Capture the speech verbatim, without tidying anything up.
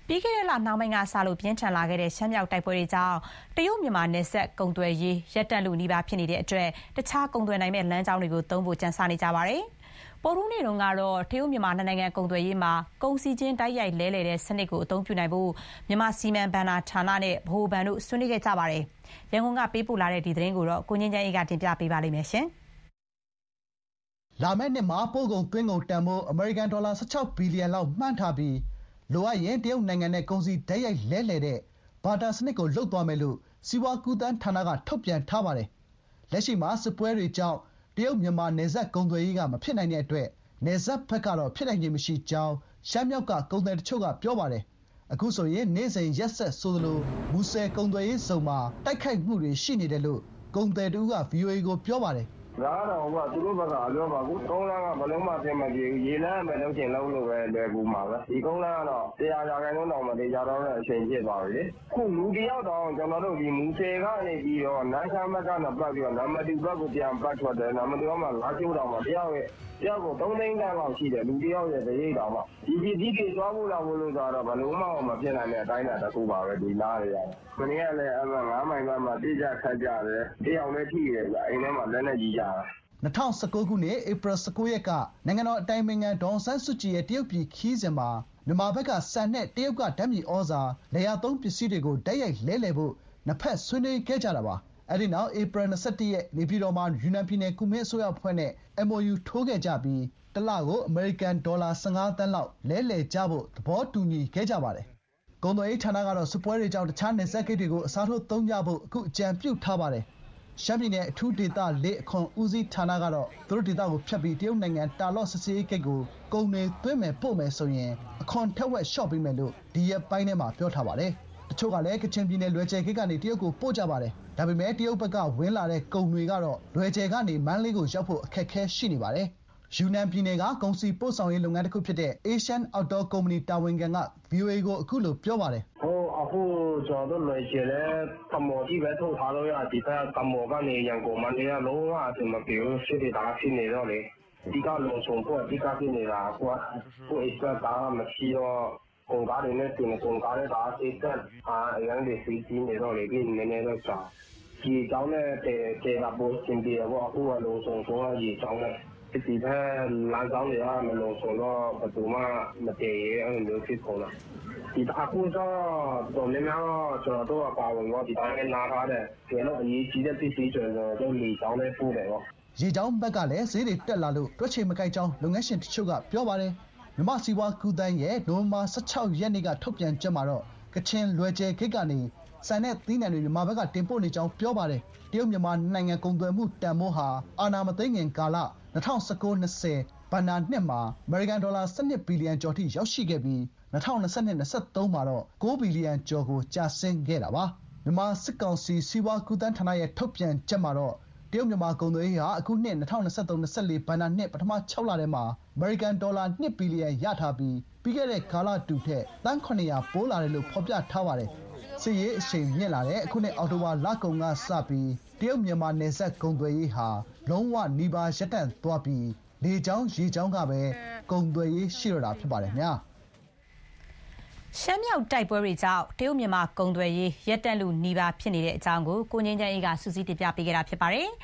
ပြီးခဲ့တဲ့လနှောင်းပိုင်းကစလို့ပြင်းထန်လာခဲ့တဲ့ရှမ်းမြောက်တိုက်ပွဲတွေကြောင့်တရုတ်မြန်မာနယ်စပ်ကုန်သွယ်ရေးရပ်တန့်လို့နီးပါးဖြစ်နေတဲ့အတွက်တခြားကုန်သွယ်နိုင်မဲ့လမ်းကြောင်းတွေကိုသုံးဖို့ကြံစနေကြပါတယ်။ပေါ်ထူးနေ့တုန်းကတော့တရုတ်မြန်မာနှစ်နိုင်ငံကုန်သွယ်ရေးမှာကုန်စည်ချင်းတိုက်ရိုက်လဲလှယ်တဲ့စနစ်ကိုအသုံးပြုနိုင်ဖို့မြန်မာစီမံဘဏ္ဍာဌာနနဲ့ဗဟိုဘဏ်တို့ဆွေးနွေးခဲ့ကြပါတယ်။ရန်ကုန်ကပေးပို့လာတဲ့ဒီသတင်းကိုတော့ကိုငင်းချမ်းအေးကတင်ပြပေးပါလိမ့်မယ်ရှင်။လာမယ့်နှစ်မှာပို့ကုန်သွင်းကုန်တန်ဖိုးအမေရိကန်ဒေါ်လာ16ဘီလီယံလောက်မှန်းထားပြီးလိုအပ်ရင်တရုတ်နိုင်ငံနဲ့ကုန်စည်တိုက်ရိုက်လဲလှယ်တဲ့ဘာတာစနစ်ကိုလုပ်သွားမယ်လို့စီးပွားကူးသန်းဌာနကထုတ်ပြန်ထားပါတယ်။လက်ရှိမှာစစ်ပွဲတွေကြောင့်တရုတ်မြန်မာနယ်စပ်ကုန်သွယ်ရေးကမဖြစ်နိုင်တဲ့အတွက်နယ်စပ်ဘက်ကတော့ဖြစ်နိုင်ခြေမရှိကြောင်းရှမ်းမြောက်ကကုန်သည်တချို့ကပြောပါတယ်။အခုဆိုရင်နေ့စဉ်ရက်ဆက်ဆိုသလိုမူဆယ်ကုန်သွယ်ရေးဇုန်မှာတိုက်ခိုက်မှုတွေရှိနေတယ်လို့ကုန်သည်တဦးက ဗွီအိုအေကိုပြောပါတယ်။ဒါကတော့ဟိုကသူတို့ဘက်ကပြောပါကူကုန်းလန်းကဘလုံးမပြင်မပြေဘူးရေလန်းပဲလုံးချင်လုံးလို့ပဲလွယ်ကူမှာပဲဒီကုန်းလန်းကတော့တရားရာခိုင်နှုန်းတော့မတရားတော့တဲ့အချိန်ဖြစ်သွားပြီလေခုလူတယောက်တော့ကျွန်တော်တို့ဒီမူဆယ်ကနေပြီးတော့နန်းချမ်းဘက်ကနေပတ်ပြီးတော့နံပါတ်twoဘက်ကိုပြန်ပတ်ထွက်တယ်နံပါတ်twoမှာလာချိုးတော့မှတယောက်ရဲ့တယောက်ကိုသုံးသိန်းတန်းလောက်ရှိတယ်လူတယောက်ရဲ့တရိပ်တော်မှဒီဒီဒီကြီးသွားဖို့လောက်လို့ဆိုတော့ဘလုံးမအောင်မဖြစ်နိုင်တဲ့အတိုင်းအတာတစ်ခုပါပဲဒီလားတွေရတယ်ခဏရလဲအမှငါးမိုင်ဘက်မှာတိကျခတ်ကြတယ်တယောက်လည်းထိရတယ်ဗျအိမ်ထဲမှာလက်နဲ့ကြီးကြတာ၂၀၁၉ခုနှစ်ဧပြီ၁၉ရက်ကနိုင်ငံတော်အတိုင်ပင်ခံဒေါ်အောင်ဆန်းစုကြည်ရဲ့တရုတ်ပြည်ခရီးစဉ်မှာမြန်မာဘက်ကဆန်နဲ့တရုတ်ကဓာတ်မြေဩဇာလယ်ယာသုံးပစ္စည်းတွေကိုတိုက်ရိုက်လဲလှယ်ဖို့နှစ်ဖက်ဆွေးနွေးခဲ့ကြတာပါ။အဲဒီနောက်ဧပြီ၂၁ရက်နေပြည်တော်မှာယူနန်ပြည်နယ်ကူမင်းအစိုးရအဖွဲ့နဲ့ အမ်အိုယူ ထိုးခဲ့ကြပြီးတလကိုအမေရိကန်ဒေါ်လာ၁၅သန်းလောက်လဲလှယ်ကြဖို့သဘောတူညီခဲ့ကြပါတယ်။ကုန်သွယ်ရေးဌာနကတော့စစ်ပွဲတွေကြောင့်တခြားနယ်စပ်ဂိတ်တွေကိုအစားထိုးသုံးကြဖို့အခုအကြံပြုထားပါတယ်။ရှမ်းပြည်နယ်အထူးဒေသလေးအခွန်ဦးစီးဌာနကတော့သူတို့ဒေသကိုဖြတ်ပြီးတရုတ်နိုင်ငံတာလော့စစ်ဆေးရေးဂိတ်ကိုကုန်တွေသွင်းမယ်ပို့မယ်ဆိုရင်အခွန်ထက်ဝက်လျှော့ပေးမယ်လို့ဒီရက်ပိုင်းထဲမှာပြောထားပါတယ်။တချို့ကလည်းကချင်ပြည်နယ်လွယ်ဂျယ်ဂိတ်ကနေတရုတ်ကိုပို့ကြပါတယ်။ဒါပေမဲ့တရုတ်ဘက်ကဝင်လာတဲ့ကုန်တွေကတော့လွယ်ဂျယ်ကနေမန္တလေးကိုရောက်ဖို့အခက်အခဲရှိနေပါတယ်။ယူနန်ပြည်နယ်ကကုန်စည်ပို့ဆောင်ရေးလုပ်ငန်းတစ်ခုဖြစ်တဲ့ Asian Outdoor Company တာဝန်ခံက ဗွီအိုအေကိုအခုလိုပြောပါတယ်။ဟိုအခုကျွန်တော်တို့လွယ်ဂျယ်လဲကမော်ကြီးပဲထုတ်ထားလို့ရဒီဘက်ကမော်ကနေရန်ကုန်မန္တလေးကလုံးဝအဆင်မပြေဘူးစစ်တွေဒါဖြစ်နေတော့လေဒီကလုံချုံဖို့ဒီကဖြစ်နေတာကွာကိုအိတ်ကတာမရှိတော့ကုန်ကားတွေနဲ့တင်ကုန်ကားတွေဒါအစ်တက်အာအရင်တွေစီးစီးနေတော့လေဒီနည်းနည်းတော့ကြာဒီကြောင်းနဲ့တေတေလာပို့စင်ပြေတော့အခုကလုံချုံဆိုတော့ဒီကြောင်းနဲ့ဒီဘက်လမ်းကြောင်းတွေကမလုံချုံတော့ဘယ်သူမှမတည်ရဲအဲ့လိုဖြစ်ကုန်တာဒီအခုတော့တော်များများကျွန်တော်တို့အပါဝင်တော့ဒီတိုင်းနားထားတယ်ကျန်တော့အရေးကြီးတဲ့ပစ္စည်းကျွန်တော်တို့လေကြောင်းလေးပို့တယ်ပေါ့ရေကြောင်းဘက်ကလည်းဈေးတွေတက်လာလို့တွက်ချေမကိုက်ကြောင်းလုပ်ငန်းရှင်တချို့ကပြောပါတယ်မြမစီဝါကူတန်းရဲ့နိုဝင်ဘာ၁၆ရက်နေ့ကထုတ်ပြန်ချက်မှာတော့ကချင်လွယ်ကျဲဂိတ်ကနေစံနဲ့သီးနှံတွေမြန်မာဘက်ကတင်ပို့နေကြောင်းပြောပါတယ်တရုတ်မြန်မာနိုင်ငံကုန်သွယ်မှုတန်ဖိုးဟာအာဏာမသိမ်းခင်ကာလ၂၀၁၉ ၂၀ဘဏ္ဍာနှစ်မှာအမေရိကန်ဒေါ်လာ၁၂ဘီလီယံကျော်ထိရောက်ရှိခဲ့ပြီး၂၀၂၂ ၂၀၂၃မှာတော့၉ဘီလီယံကျော်ကိုကျဆင်းခဲ့တာပါမြန်မာစစ်ကောင်စီစီးပွားကူးသန်းဌာနရဲ့ထုတ်ပြန်ချက်မှာတော့တရုတ်မြန်မာကုန်သွယ်ရေးဟာအခုနှစ်၂၀၂၃ ၂၄ဘဏ္ဍာနှစ်ပထမ၆လထဲမှာအမေရိကန်ဒေါ်လာ၂ဘီလီယံရထားပြီးပြီးခဲ့တဲ့ကာလတူထက်သန်း၇၀၀ပိုးလာတယ်လို့ဖော်ပြထားပါတယ်စစ်ရေးအရှိန်မြင့်လာတဲ့အခုနှစ်အောက်တိုဘာလကုန်ကစပြီးတရုတ်မြန်မာနယ်စပ်ကုန်သွယ်ရေးဟာလုံးဝနီးပါးရပ်တန့်သွားပြီးလေကြောင်းရေကြောင်းကပဲကုန်သွယ်ရေးရှိတော့တာဖြစ်ပါတယ်ခင်ဗျာရှမ်းမြောက်တိုက်ပွဲတွေကြောင့်တရုတ်မြန်မာကုန်သွယ်ရေးရပ်တန့်လို့နီးပါးဖြစ်နေတဲ့အကြောင်းကိုကိုငင်းချမ်းအေးကစူးစီးတင်ပြပေးခဲ့တာဖြစ်ပါတယ်